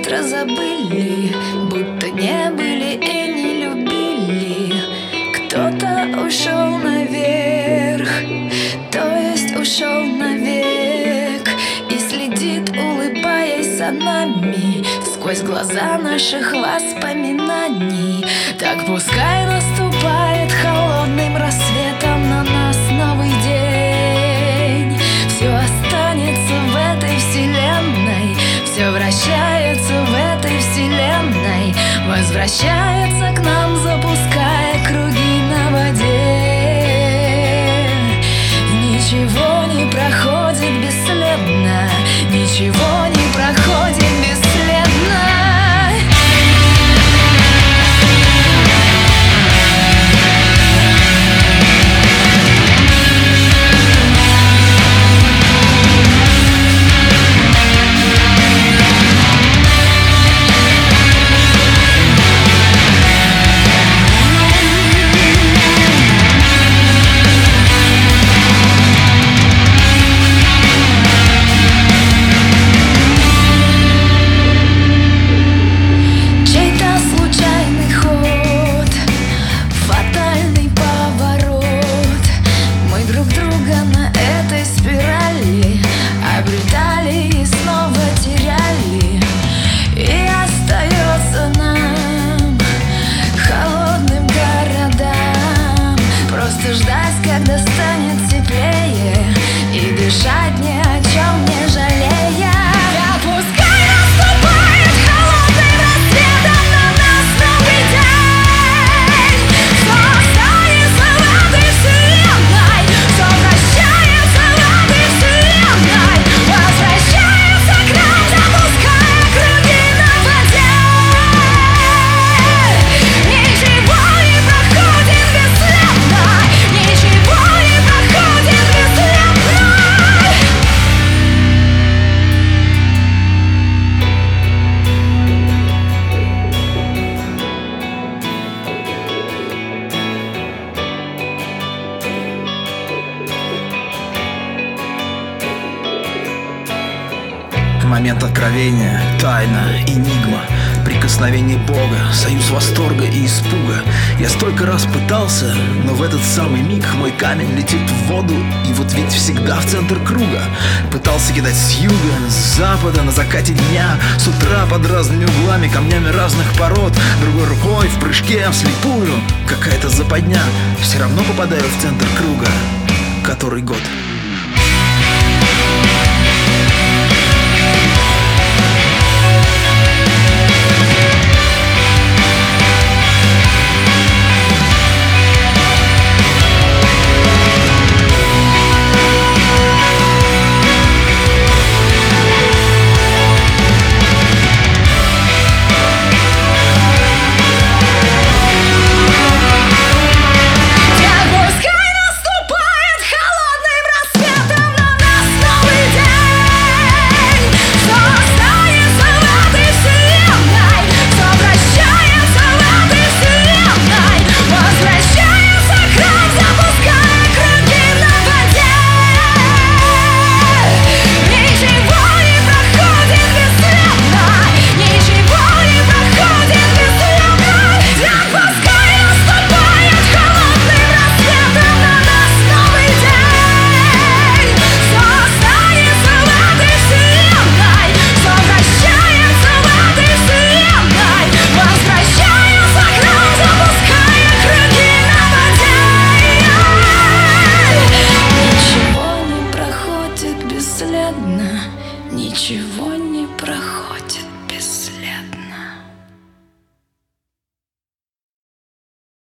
утро забыли, будто не были и не любили. Кто-то ушел наверх, то есть ушел навек, и следит, улыбаясь за нами сквозь глаза наших воспоминаний. Так пускай наступает холодным рассветом на нас новый день. Все останется в этой вселенной, все вращается в этой вселенной, возвращается к нам, запуская круги на воде. Ничего не проходит бесследно, ничего не проходит бесследно. Ждать, когда станет теплее, и дышать ни о чем не жалея. Так пускай наступает холодным рассветом на нас новый день. Все останется в этой вселенной, все вращается в этой вселенной, возвращается к нам, запуская круги на воде. Ничего не проходит бесследно, ничего не проходит бесследно. Момент откровения, тайна, энигма, прикосновение Бога, союз восторга и испуга. Я столько раз пытался, но в этот самый миг мой камень летит в воду, и вот ведь всегда в центр круга. Пытался кидать с юга, с запада, на закате дня, с утра под разными углами, камнями разных пород, другой рукой в прыжке вслепую. Какая-то западня, все равно попадаю в центр круга. Который год?